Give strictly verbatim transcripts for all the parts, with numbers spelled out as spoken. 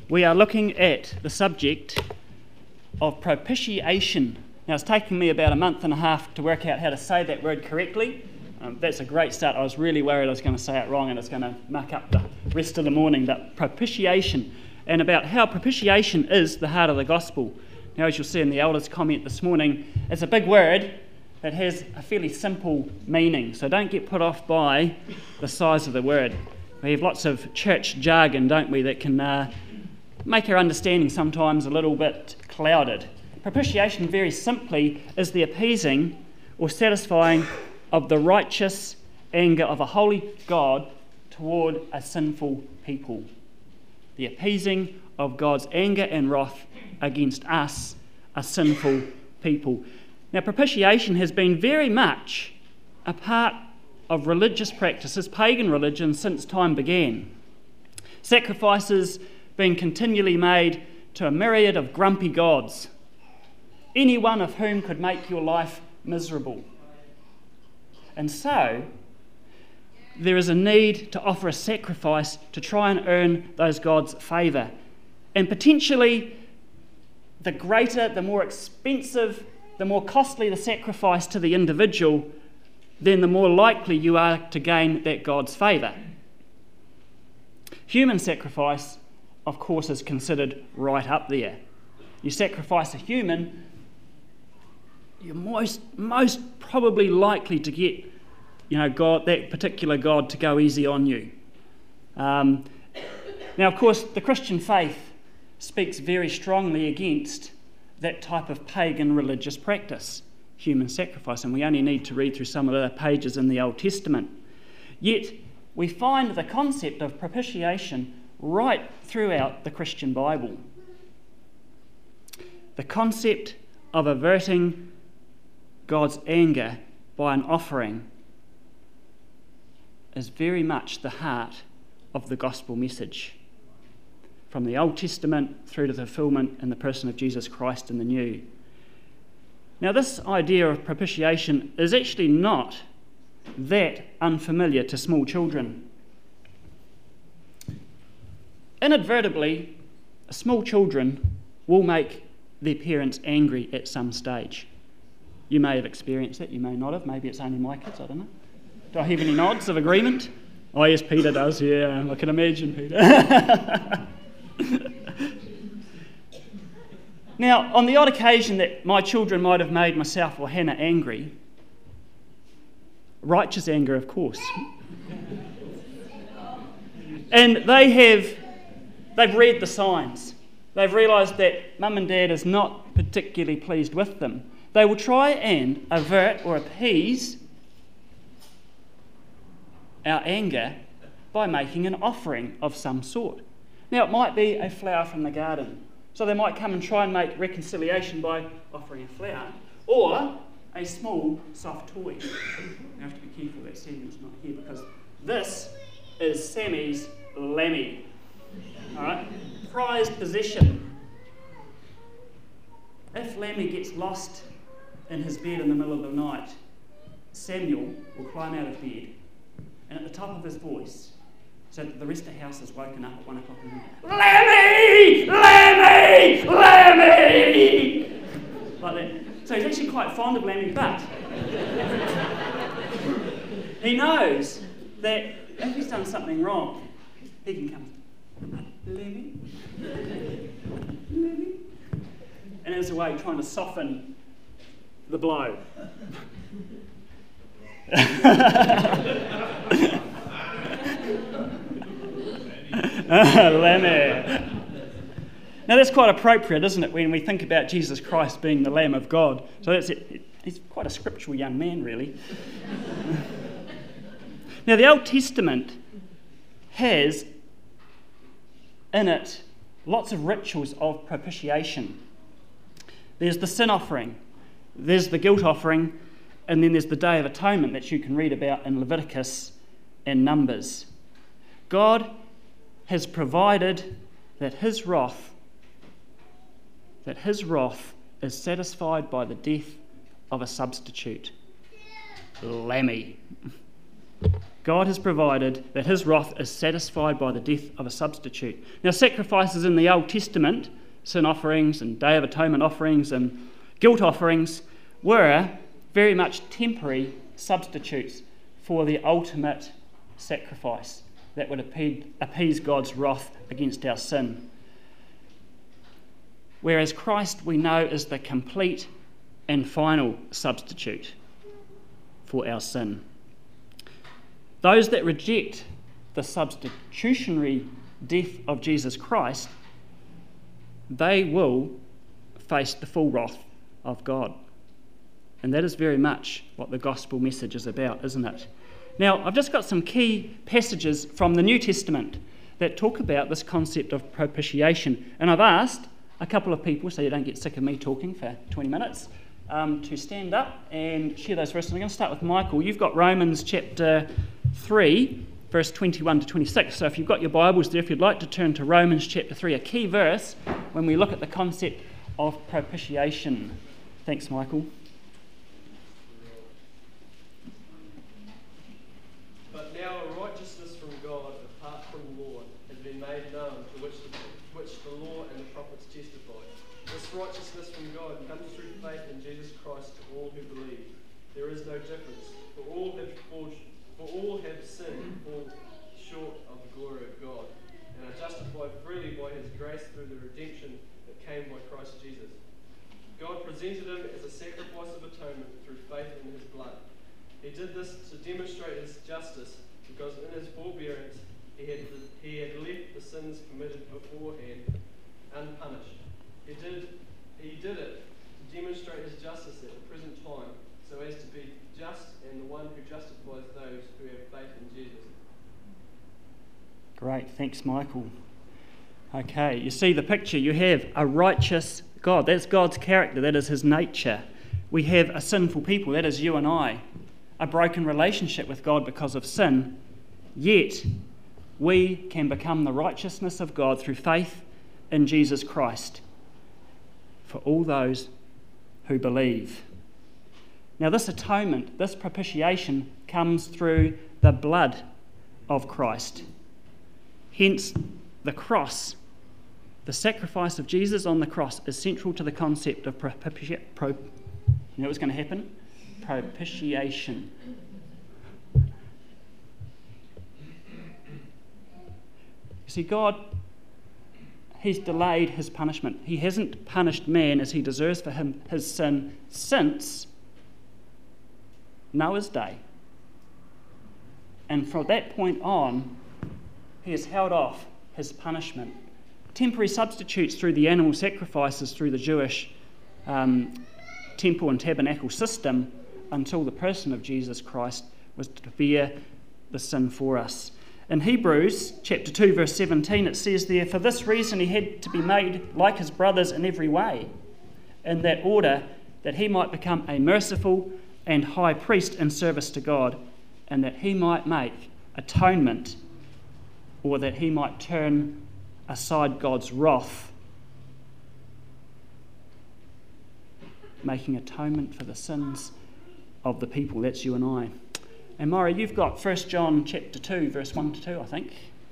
we are looking at the subject of propitiation. Now, it's taken me about a month and a half to work out how to say that word correctly. Um, that's a great start. I was really worried I was going to say it wrong and it's going to muck up the rest of the morning. But propitiation, and about how propitiation is the heart of the gospel. Now, as you'll see in the elders' comment this morning, it's a big word that has a fairly simple meaning. So don't get put off by the size of the word. We have lots of church jargon, don't we, that can uh, make our understanding sometimes a little bit clouded. Propitiation, very simply, is the appeasing or satisfying of the righteous anger of a holy God toward a sinful people. The appeasing of God's anger and wrath against us, a sinful people. Now, propitiation has been very much a part of religious practices, pagan religion, since time began. Sacrifices being continually made to a myriad of grumpy gods, any one of whom could make your life miserable. And so, there is a need to offer a sacrifice to try and earn those gods' favour. And potentially, the greater, the more expensive, the more costly the sacrifice to the individual, then the more likely you are to gain that God's favour. Human sacrifice, of course, is considered right up there. You sacrifice a human, you're most, most probably likely to get, you know, God, that particular God to go easy on you. Um, now, of course, the Christian faith speaks very strongly against that type of pagan religious practice, human sacrifice, and we only need to read through some of the pages in the Old Testament. Yet, we find the concept of propitiation right throughout the Christian Bible. The concept of averting God's anger by an offering is very much the heart of the gospel message, from the Old Testament through to the fulfillment in the person of Jesus Christ in the New. Now, this idea of propitiation is actually not that unfamiliar to small children. Inadvertently, small children will make their parents angry at some stage. You may have experienced it, you may not have. Maybe it's only my kids, I don't know. Do I have any nods of agreement? Oh yes, Peter does, yeah, I can imagine Peter. Now, on the odd occasion that my children might have made myself or Hannah angry, righteous anger, of course, and they have, they've read the signs. They've realised that Mum and Dad is not particularly pleased with them. They will try and avert or appease our anger by making an offering of some sort. Now, it might be a flower from the garden. So they might come and try and make reconciliation by offering a flower, or a small, soft toy. You have to be careful that Samuel's not here, because this is Sammy's Lammy. All right? Prized possession. If Lammy gets lost in his bed in the middle of the night, Samuel will climb out of bed, and at the top of his voice, so that the rest of the house is woken up at one o'clock in the morning. Lammy! Lammy! Lammy! Like that. So he's actually quite fond of Lammy, but he knows that if he's done something wrong, he can come, Lammy? Lammy? And as a way of trying to soften the blow. Lamb. Now that's quite appropriate, isn't it, when we think about Jesus Christ being the Lamb of God. So that's it. He's quite a scriptural young man, really. Now the Old Testament has in it lots of rituals of propitiation. There's the sin offering, there's the guilt offering, and then there's the Day of Atonement that you can read about in Leviticus and Numbers. God has provided that his wrath, that his wrath is satisfied by the death of a substitute, Lammy. God has provided that his wrath is satisfied by the death of a substitute. Now, sacrifices in the Old Testament, sin offerings and Day of Atonement offerings and guilt offerings, were very much temporary substitutes for the ultimate sacrifice that would appease God's wrath against our sin. Whereas Christ, we know, is the complete and final substitute for our sin. Those that reject the substitutionary death of Jesus Christ, they will face the full wrath of God. And that is very much what the gospel message is about, isn't it? Now, I've just got some key passages from the New Testament that talk about this concept of propitiation. And I've asked a couple of people, so you don't get sick of me talking for twenty minutes, um, to stand up and share those verses. I'm going to start with Michael. You've got Romans chapter three, verse twenty-one to twenty-six. So if you've got your Bibles there, if you'd like to turn to Romans chapter three, a key verse when we look at the concept of propitiation. Thanks, Michael. But now a righteousness from God apart from law has been made known, to which the, which the law and the prophets testify. This righteousness from God comes through faith in Jesus Christ to all who believe. There is no difference, for all have fallen, for all have sinned and fall short of the glory of God, and are justified freely by his grace through the redemption that came by Christ Jesus. God presented him as a sacrifice of atonement through faith in his blood. He did this to demonstrate his justice, because in his forbearance he had, he had left the sins committed beforehand unpunished. He did, he did it to demonstrate his justice at the present time, so as to be just and the one who justifies those who have faith in Jesus. Great, thanks, Michael. Okay, you see the picture. You have a righteous God. That's God's character. That is his nature. We have a sinful people. That is you and I. A broken relationship with God because of sin. Yet, we can become the righteousness of God through faith in Jesus Christ for all those who believe. Now, this atonement, this propitiation, comes through the blood of Christ. Hence, the cross, the sacrifice of Jesus on the cross, is central to the concept of propitiation. Pro, you know what's going to happen? Propitiation. You see, God, he's delayed his punishment. He hasn't punished man as he deserves for him his sin since Noah's day. And from that point on, he has held off his punishment. Temporary substitutes through the animal sacrifices through the Jewish um, temple and tabernacle system, until the person of Jesus Christ was to bear the sin for us. In Hebrews chapter two verse seventeen, it says there, "For this reason he had to be made like his brothers in every way, in that order that he might become a merciful and high priest in service to God, and that he might make atonement," or that he might turn aside God's wrath, making atonement for the sins of the people. That's you and I. And Maury, you've got First John chapter two, verse one to two, I think.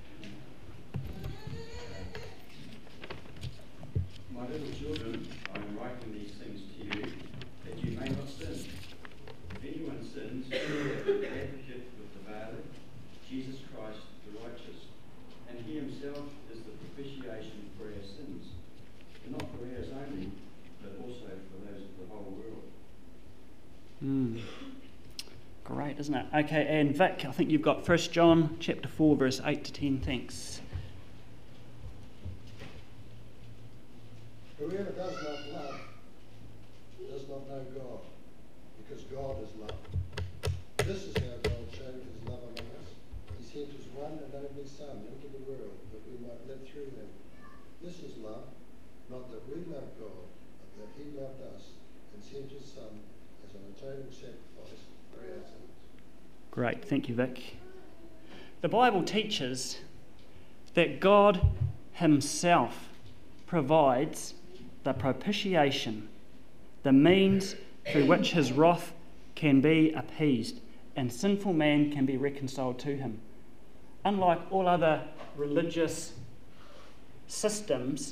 My little children, I am writing these things to you, that you may not sin. If anyone sins, we have an advocate with the Father, Jesus Christ the righteous, and he himself is the propitiation for our sins, and not for ours only, but also for those of the whole world. Mm. Great, isn't it? Okay, and Vic, I think you've got First John chapter four, verse eight to ten. Thanks. Whoever does not love does not know God, because God is love. This is how God showed his love among us. He sent his one and only Son into the world that we might live through him. This is love, not that we love God, but that he loved us and sent his Son as an atoning sacrifice for our sins. Great, thank you, Vic. The Bible teaches that God himself provides the propitiation, the means through which his wrath can be appeased. and sinful man can be reconciled to him. Unlike all other religious systems,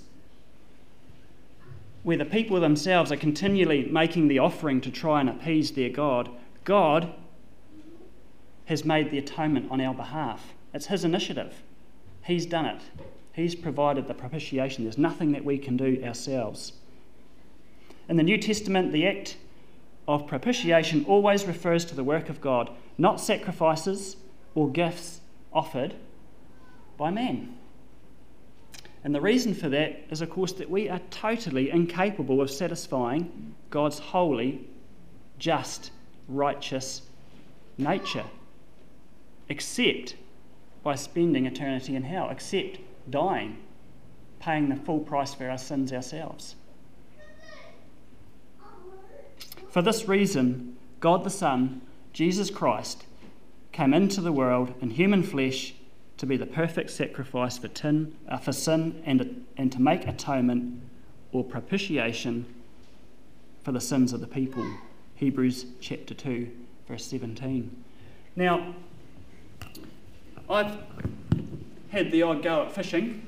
where the people themselves are continually making the offering to try and appease their God, God has made the atonement on our behalf. It's his initiative. He's done it. He's provided the propitiation. There's nothing that we can do ourselves. In the New Testament, the act of propitiation always refers to the work of God, not sacrifices or gifts offered by man. And the reason for that is, of course, that we are totally incapable of satisfying God's holy, just, righteous nature, except by spending eternity in hell, except dying, paying the full price for our sins ourselves. For this reason, God the Son, Jesus Christ, came into the world in human flesh to be the perfect sacrifice for, tin, uh, for sin and, and to make atonement or propitiation for the sins of the people. Hebrews chapter two, verse seventeen. Now, I've had the odd go at fishing.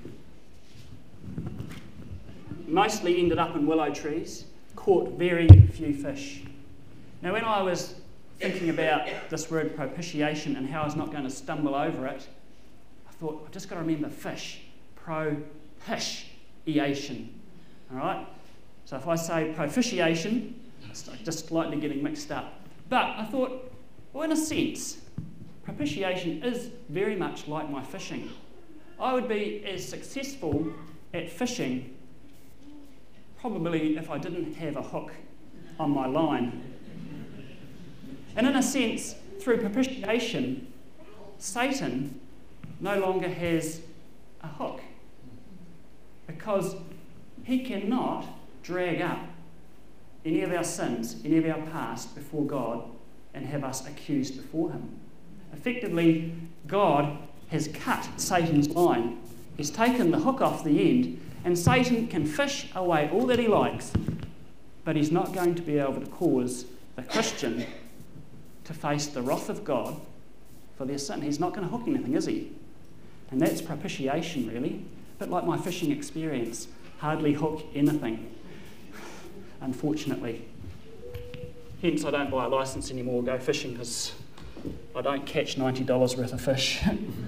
Mostly ended up in willow trees, caught very few fish. Now, when I was thinking about this word propitiation and how I was not going to stumble over it, I thought, I've just got to remember fish. Propitiation. All right? So if I say propitiation, it's just slightly getting mixed up. But I thought, well, in a sense, propitiation is very much like my fishing. I would be as successful at fishing probably if I didn't have a hook on my line. And in a sense, through propitiation, Satan no longer has a hook, because he cannot drag up any of our sins, any of our past before God and have us accused before him. Effectively, God has cut Satan's line. He's taken the hook off the end, and Satan can fish away all that he likes, but he's not going to be able to cause the Christian to face the wrath of God for their sin. He's not going to hook anything, is he? And that's propitiation, really. A bit like my fishing experience. Hardly hook anything, unfortunately. Hence, I don't buy a licence anymore, go fishing, because I don't catch ninety dollars worth of fish.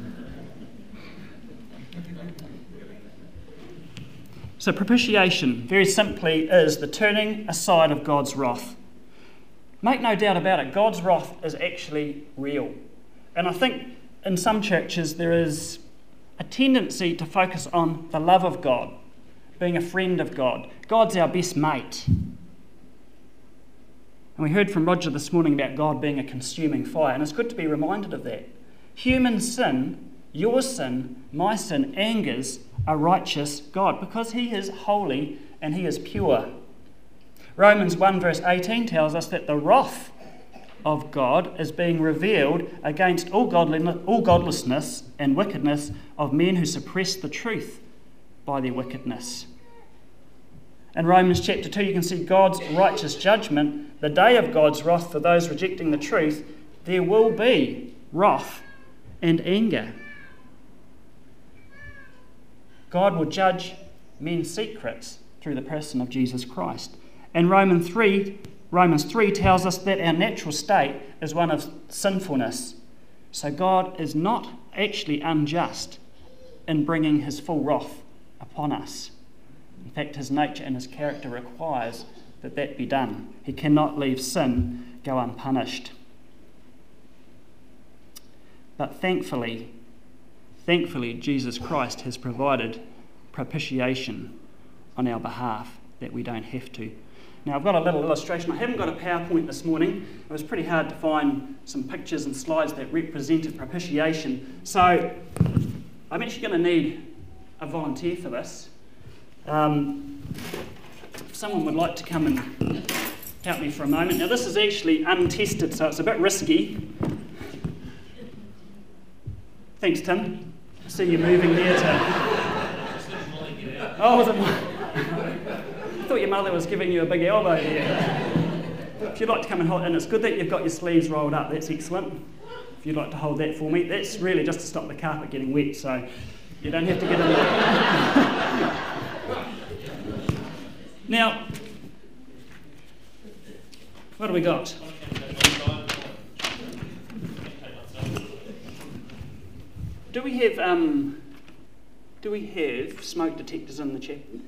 So propitiation, very simply, is the turning aside of God's wrath. Make no doubt about it, God's wrath is actually real. And I think in some churches there is a tendency to focus on the love of God, being a friend of God. God's our best mate. And we heard from Roger this morning about God being a consuming fire, and it's good to be reminded of that. Human sin, your sin, my sin, angers a righteous God because he is holy and he is pure. Romans one verse eighteen tells us that the wrath of God is being revealed against all godliness, all godlessness and wickedness of men who suppress the truth by their wickedness. In Romans chapter two, you can see God's righteous judgment, the day of God's wrath for those rejecting the truth. There will be wrath and anger. God will judge men's secrets through the person of Jesus Christ. And Romans three, Romans three tells us that our natural state is one of sinfulness. So God is not actually unjust in bringing his full wrath upon us. In fact, his nature and his character requires that that be done. He cannot leave sin go unpunished. But thankfully, thankfully, Jesus Christ has provided propitiation on our behalf that we don't have to. Now, I've got a little illustration. I haven't got a PowerPoint this morning. It was pretty hard to find some pictures and slides that represented propitiation. So I'm actually going to need a volunteer for this. Um, if someone would like to come and help me for a moment. Now, this is actually untested, so it's a bit risky. Thanks, Tim. I see you moving there to... Oh, was it... I thought your mother was giving you a big elbow there. If you'd like to come and hold, and it's good that you've got your sleeves rolled up, that's excellent. If you'd like to hold that for me, that's really just to stop the carpet getting wet, so you don't have to get in there. Now, what do we got? Do we have um, do we have smoke detectors in the chapel?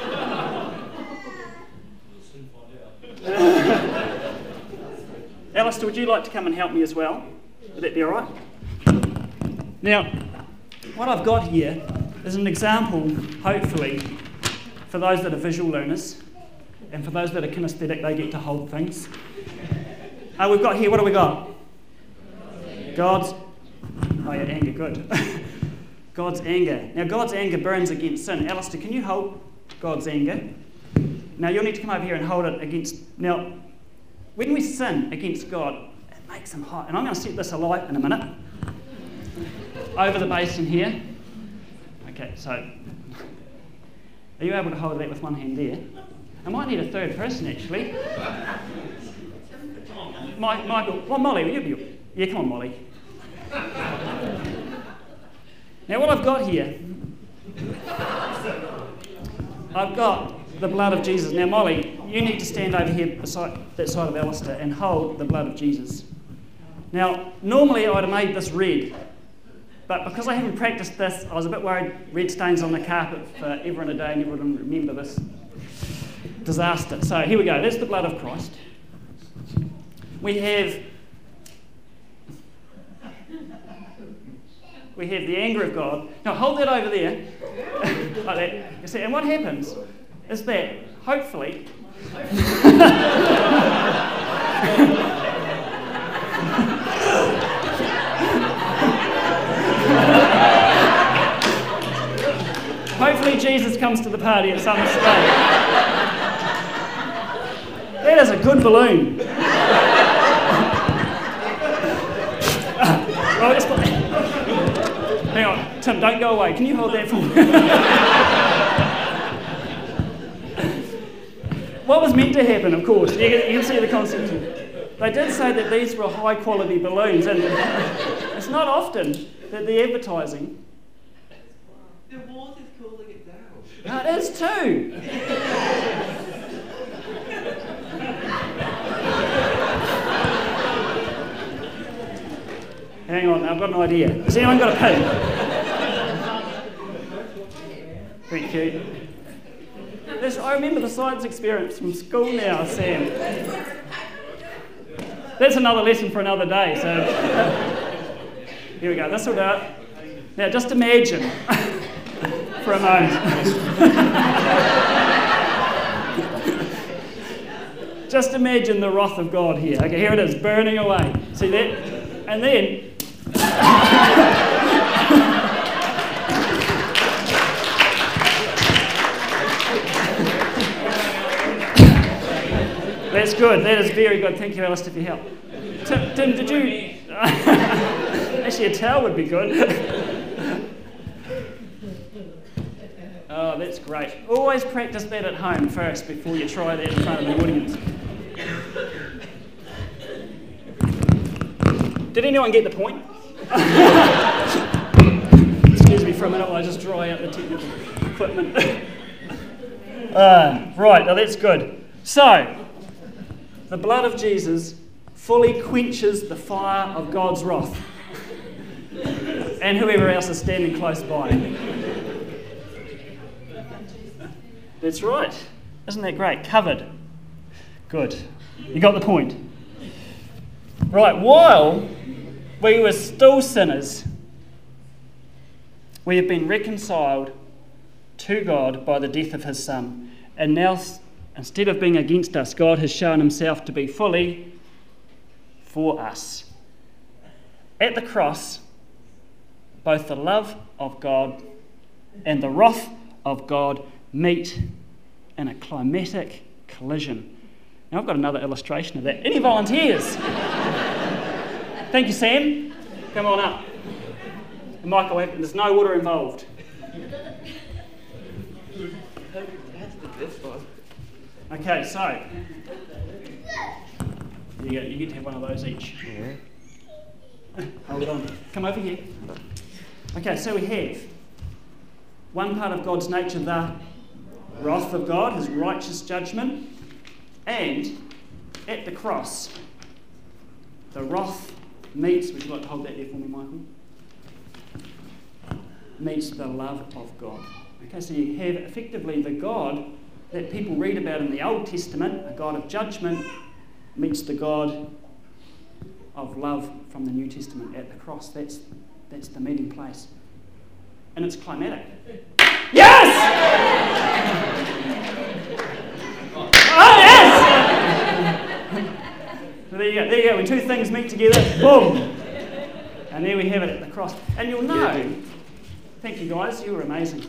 Alistair, would you like to come and help me as well? Would that be all right? Now, what I've got here is an example, hopefully, for those that are visual learners, and for those that are kinesthetic, they get to hold things. Uh, we've got here, what do we got? God's, oh yeah, anger, good. God's anger. Now, God's anger burns against sin. Alistair, can you hold God's anger? Now, you'll need to come over here and hold it against, now, when we sin against God, it makes him hot. And I'm going to set this alight in a minute. Over the basin here. Okay, so, are you able to hold that with one hand there? I might need a third person, actually. My, Michael, well, Molly, will you be, yeah, come on, Molly. Now, what I've got here, I've got the blood of Jesus. Now, Molly, you need to stand over here beside that side of Alistair and hold the blood of Jesus. Now, normally I'd have made this red, but because I haven't practiced this, I was a bit worried red stains on the carpet forever and a day and everyone would remember this disaster. So here we go. That's the blood of Christ. We have we have the anger of God. Now hold that over there, like that. You see, and what happens is that hopefully. Hopefully Jesus comes to the party at some stage. That is a good balloon. Right, let's put that. Hang on, Tim, don't go away. Can you hold that for me? What was meant to happen, of course, you can, you can see the concept here. They did say that these were high quality balloons, and it's not often that the advertising. The water's cooling it down. No, it is too. Hang on, I've got an idea. Has anyone got a pin? Thank you. This, I remember the science experience from school now, Sam. That's another lesson for another day. So here we go. This will do it. Now, just imagine for a moment. Just imagine the wrath of God here. Okay, here it is, burning away. See that? And then. That's good. That is very good. Thank you, Alistair, for your help. Tim, Tim, did you... Actually, a towel would be good. Oh, that's great. Always practice that at home first before you try that in front of the audience. Did anyone get the point? Excuse me for a minute while I just dry out the technical equipment. uh, right, now that's good. So, the blood of Jesus fully quenches the fire of God's wrath and whoever else is standing close by. That's right. Isn't that great? Covered. Good. You got the point. Right, while we were still sinners, we have been reconciled to God by the death of his Son. And now, instead of being against us, God has shown himself to be fully for us. At the cross, both the love of God and the wrath of God meet in a climatic collision. Now I've got another illustration of that. Any volunteers? Thank you, Sam. Come on up. And Michael, there's no water involved. Okay, so There you go. You get to have one of those each. Yeah. Hold on. Come over here. Okay, so we have one part of God's nature, the wrath of God, his righteous judgment, and at the cross, the wrath meets, would you like to hold that there for me, Michael? Meets the love of God. Okay, so you have effectively the God that people read about in the Old Testament, a God of judgment, meets the God of love from the New Testament at the cross. That's, that's the meeting place. And it's climatic. Yes! Oh, yes! So there you go. There you go. When two things meet together, boom! And there we have it at the cross. And you'll know... Thank you, guys. You were amazing.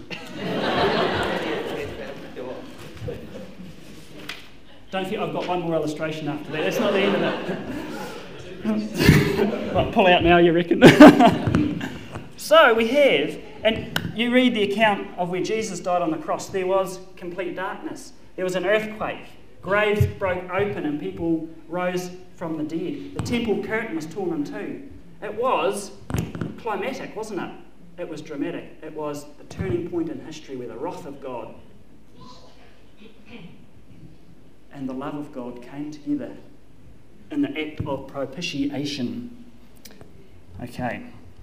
Don't think I've got one more illustration after that. That's not the end of it. Right, pull out now, you reckon? So we have, and you read the account of where Jesus died on the cross, there was complete darkness. There was an earthquake. Graves broke open and people rose from the dead. The temple curtain was torn in two. It was climatic, wasn't it? It was dramatic. It was the turning point in history where the wrath of God and the love of God came together in the act of propitiation. Okay.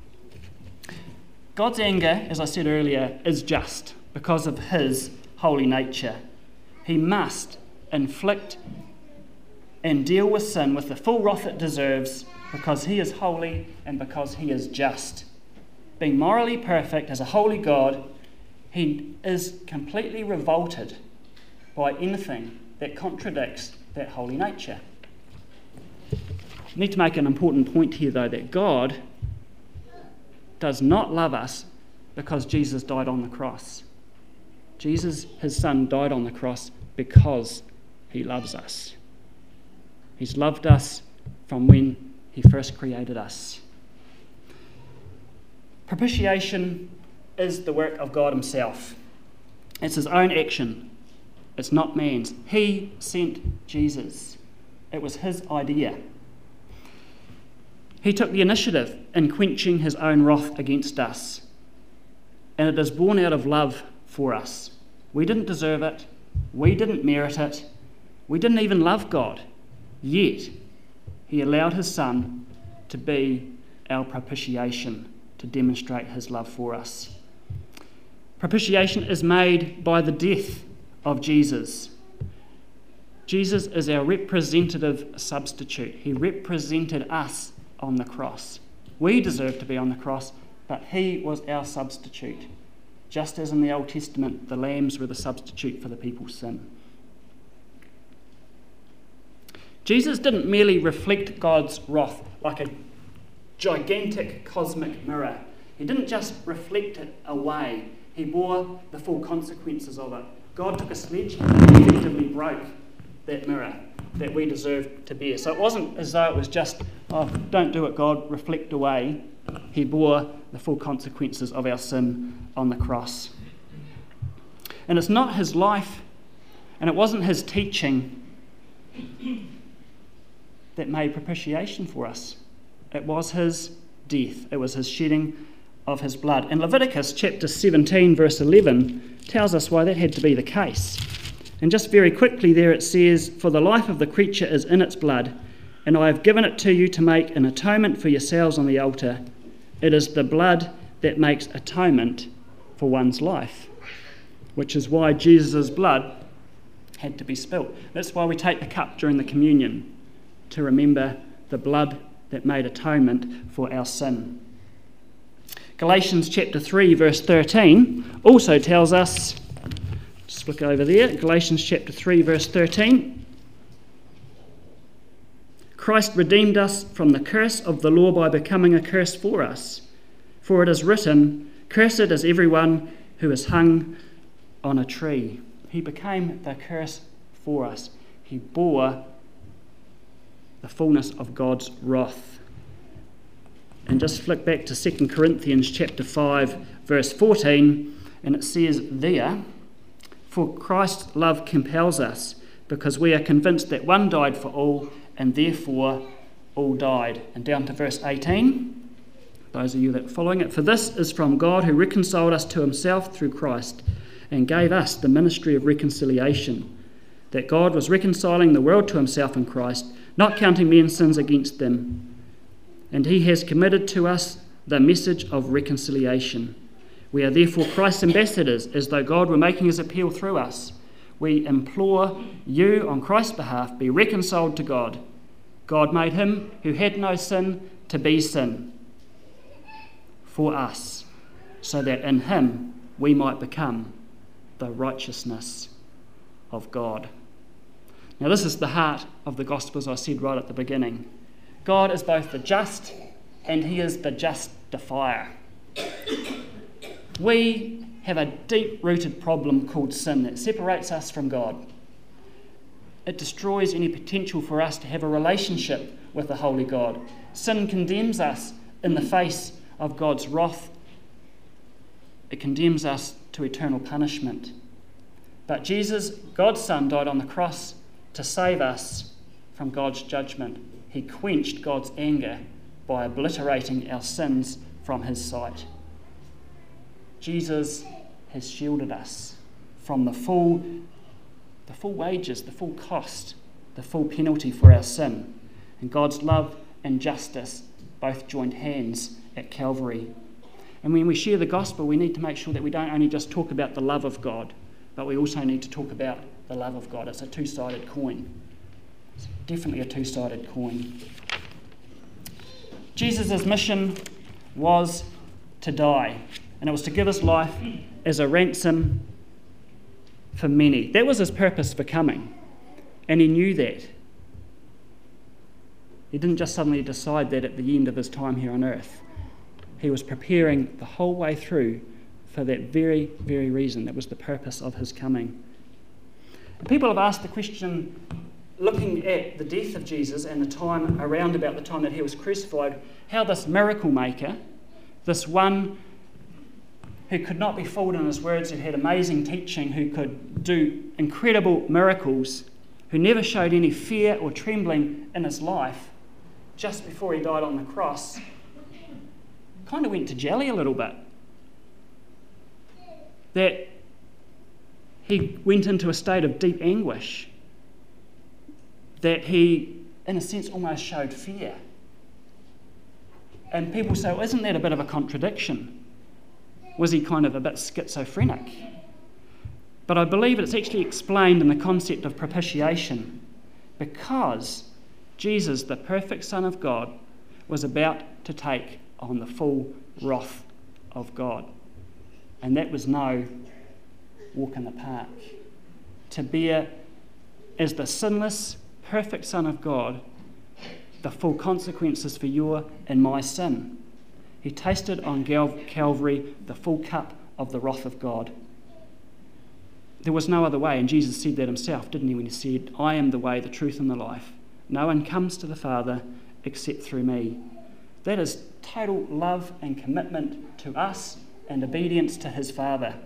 God's anger, as I said earlier, is just because of his holy nature. He must inflict and deal with sin with the full wrath it deserves because he is holy and because he is just. Being morally perfect as a holy God, he is completely revolted by anything that contradicts that holy nature. I need to make an important point here, though, that God does not love us because Jesus died on the cross. Jesus, his son, died on the cross because he loves us. He's loved us from when he first created us. Propitiation is the work of God himself. It's his own action. It's not man's. He sent Jesus. It was his idea. He took the initiative in quenching his own wrath against us. And it is born out of love for us. We didn't deserve it. We didn't merit it. We didn't even love God. Yet, he allowed his son to be our propitiation, to demonstrate his love for us. Propitiation is made by the death of Jesus. Jesus is our representative substitute. He represented us on the cross. We deserve to be on the cross, but he was our substitute. Just as in the Old Testament, the lambs were the substitute for the people's sin. Jesus didn't merely reflect God's wrath like a gigantic cosmic mirror. He didn't just reflect it away. He bore the full consequences of it. God took a sledgehammer and effectively broke that mirror that we deserved to bear. So it wasn't as though it was just, oh, don't do it, God, reflect away. He bore the full consequences of our sin on the cross. And it's not his life, and it wasn't his teaching that made propitiation for us. It was his death. It was his shedding of his blood. And Leviticus chapter seventeen, verse eleven, tells us why that had to be the case. And just very quickly there it says, "For the life of the creature is in its blood, and I have given it to you to make an atonement for yourselves on the altar. It is the blood that makes atonement for one's life," which is why Jesus' blood had to be spilt. That's why we take the cup during the communion, to remember the blood that made atonement for our sin. Galatians chapter three, verse thirteen also tells us, just flick over there, Galatians chapter three, verse thirteen, "Christ redeemed us from the curse of the law by becoming a curse for us. For it is written, 'Cursed is everyone who is hung on a tree.'" He became the curse for us. He bore the fullness of God's wrath. And just flick back to Second Corinthians chapter five, verse fourteen, and it says there, "For Christ's love compels us, because we are convinced that one died for all, and therefore all died. And down to verse eighteen, those of you that are following it, for this is from God who reconciled us to himself through Christ and gave us the ministry of reconciliation, that God was reconciling the world to himself in Christ, not counting men's sins against them. And he has committed to us the message of reconciliation. We are therefore Christ's ambassadors, as though God were making his appeal through us. We implore you on Christ's behalf, be reconciled to God. God made him who had no sin to be sin for us, so that in him we might become the righteousness of God. Now this is the heart of the gospel, as I said right at the beginning. God is both the just and he is the justifier. We have a deep-rooted problem called sin that separates us from God. It destroys any potential for us to have a relationship with the holy God. Sin condemns us in the face of God's wrath. It condemns us to eternal punishment. But Jesus, God's Son, died on the cross to save us from God's judgment. He quenched God's anger by obliterating our sins from his sight. Jesus has shielded us from the full, the full wages, the full cost, the full penalty for our sin. And God's love and justice both joined hands at Calvary. And when we share the gospel, we need to make sure that we don't only just talk about the love of God, but we also need to talk about the love of God. It's a two-sided coin. It's definitely a two-sided coin. Jesus' mission was to die, and it was to give his life as a ransom for many. That was his purpose for coming, and he knew that. He didn't just suddenly decide that at the end of his time here on earth. He was preparing the whole way through for that very, very reason. That was the purpose of his coming. And people have asked the question, looking at the death of Jesus and the time around about the time that he was crucified, how this miracle maker, this one who could not be fooled in his words, who had amazing teaching, who could do incredible miracles, who never showed any fear or trembling in his life, just before he died on the cross, kind of went to jelly a little bit. That he went into a state of deep anguish. That he, in a sense, almost showed fear. And people say, well, isn't that a bit of a contradiction? Was he kind of a bit schizophrenic? But I believe it's actually explained in the concept of propitiation, because Jesus, the perfect Son of God, was about to take on the full wrath of God. And that was no walk in the park. To bear, as the sinless, perfect Son of God, the full consequences for your and my sin. He tasted on Calvary the full cup of the wrath of God. There was no other way, and Jesus said that himself, didn't he, when he said, I am the way, the truth, and the life. No one comes to the Father except through me. That is total love and commitment to us and obedience to his Father.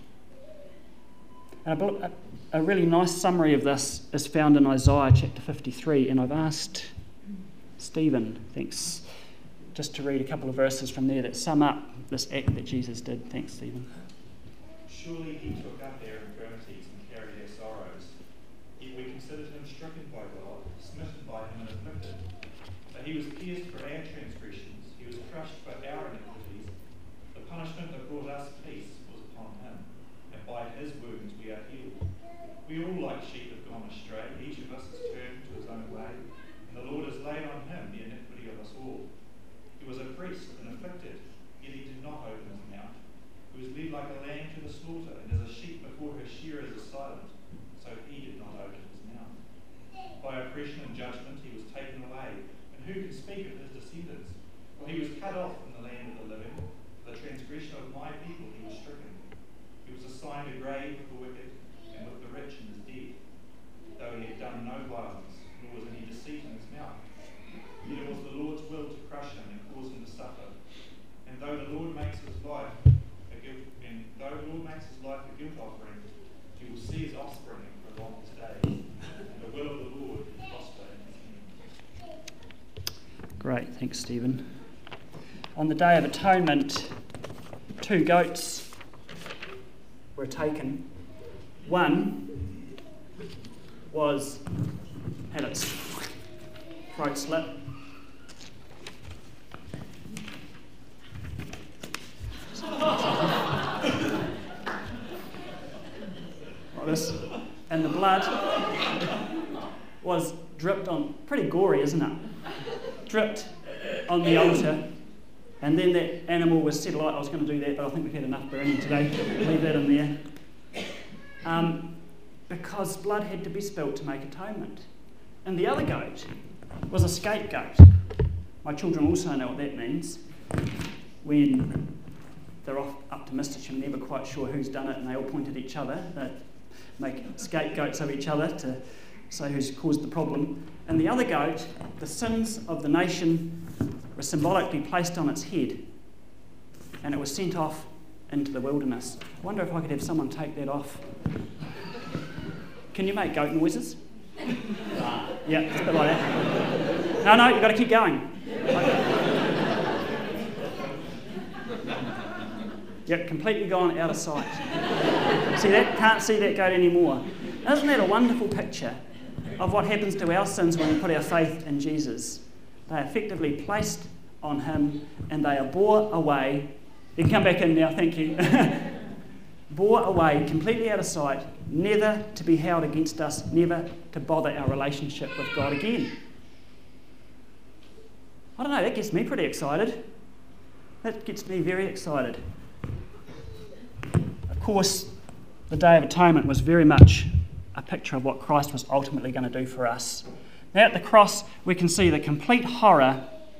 And a, a really nice summary of this is found in Isaiah chapter fifty-three, and I've asked Stephen, thanks, just to read a couple of verses from there that sum up this act that Jesus did. Thanks, Stephen. Surely he took up their infirmities and carried their sorrows. Yet we considered him stricken by God, smitten by him and afflicted. But he was pierced for our transgressions, he was crushed for our iniquities. The punishment that brought us peace was upon him, and by his wounds we are healed. We all like sheep have gone astray, each of us has turned to his own way, and the Lord has laid on him the iniquity of us all. He was oppressed and afflicted, yet he did not open his mouth. He was led like a lamb to the slaughter, and as a sheep before her shearers is silent, so he did not open his mouth. By oppression and judgment he was taken away, and who can speak of his descendants? For he was cut off from the land of the living, for the transgression of my people he was stricken. He was assigned a grave with the wicked, and with the rich in his death, though he had done no violence, nor was any deceit in his mouth. Yet it was the Lord's will to crush him and cause him to suffer. And though the Lord makes his life a guilt, and though the Lord makes his life a guilt offering, he will see his offspring and prolong his days, and the will of the Lord will prosper in his hand. Great, thanks, Stephen. On the Day of Atonement, two goats were taken. One was had its throat slit. Like this. And the blood was dripped on, pretty gory, isn't it? Dripped on the altar. And then that animal was set alight. I was going to do that, but I think we've had enough burning today. Leave that in there. Um, because blood had to be spilt to make atonement. And the other goat was a scapegoat. My children also know what that means. When they're off up to mischief and never quite sure who's done it, and they all point at each other. They make scapegoats of each other to say who's caused the problem. And the other goat, the sins of the nation were symbolically placed on its head, and it was sent off into the wilderness. I wonder if I could have someone take that off. Can you make goat noises? Uh, yeah, it's a bit like that. No, no, you've got to keep going. Yep, completely gone out of sight. See that? Can't see that goat anymore. Isn't that a wonderful picture of what happens to our sins when we put our faith in Jesus? They are effectively placed on him and they are bore away. You can come back in now, thank you. Bore away, completely out of sight, never to be held against us, never to bother our relationship with God again. I don't know, that gets me pretty excited. That gets me very excited. Of course, the Day of Atonement was very much a picture of what Christ was ultimately going to do for us. Now at the cross, we can see the complete horror,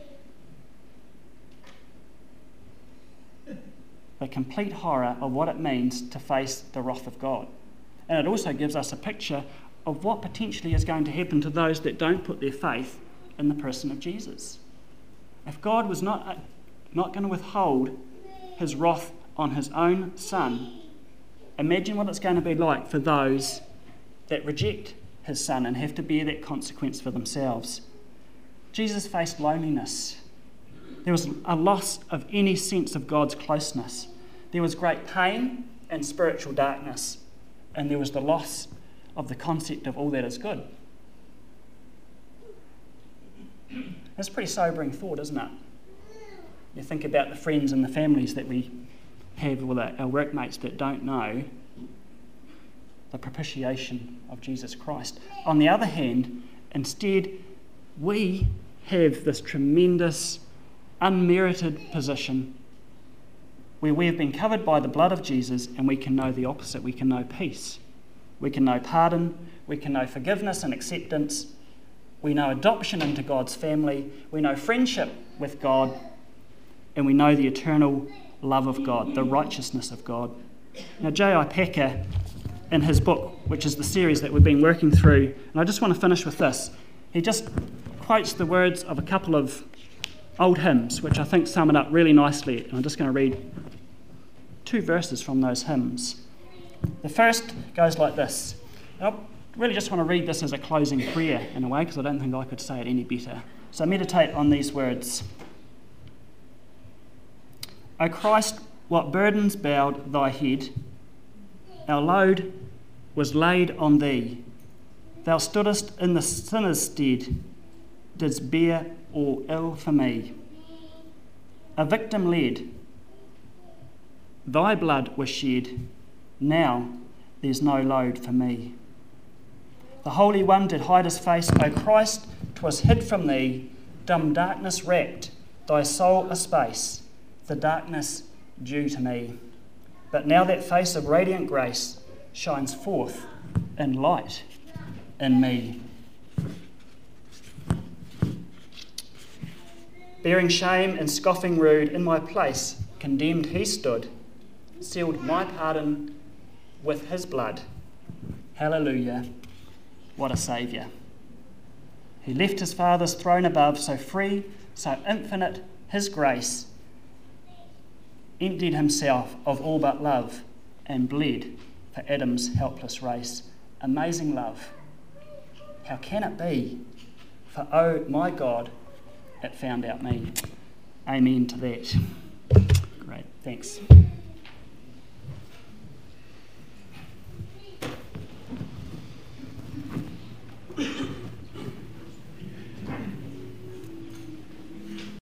the complete horror of what it means to face the wrath of God. And it also gives us a picture of what potentially is going to happen to those that don't put their faith in the person of Jesus. If God was not, not going to withhold his wrath on his own Son, imagine what it's going to be like for those that reject his Son and have to bear that consequence for themselves. Jesus faced loneliness. There was a loss of any sense of God's closeness. There was great pain and spiritual darkness. And there was the loss of the concept of all that is good. That's a pretty sobering thought, isn't it? You think about the friends and the families that we have with our workmates that don't know the propitiation of Jesus Christ. On the other hand, instead, we have this tremendous, unmerited position where we have been covered by the blood of Jesus, and we can know the opposite. We can know peace. We can know pardon. We can know forgiveness and acceptance. We know adoption into God's family. We know friendship with God. And we know the eternal love of God, the righteousness of God. Now, J I Packer, in his book, which is the series that we've been working through, and I just want to finish with this. He just quotes the words of a couple of old hymns, which I think sum it up really nicely. And I'm just going to read two verses from those hymns. The first goes like this. And I really just want to read this as a closing prayer in a way, because I don't think I could say it any better. So meditate on these words. O Christ, what burdens bowed thy head, our load was laid on thee. Thou stoodest in the sinner's stead, didst bear all ill for me. A victim led, thy blood was shed, now there's no load for me. The Holy One did hide his face, O Christ, 'twas hid from thee, dumb darkness wrapped thy soul a space, the darkness due to me. But now that face of radiant grace shines forth in light in me. Bearing shame and scoffing rude, in my place condemned he stood, sealed my pardon with his blood. Hallelujah, what a Saviour. He left his Father's throne above, so free, so infinite his grace, emptied himself of all but love, and bled for Adam's helpless race. Amazing love. How can it be? For oh my God, it found out me. Amen to that. Great, thanks.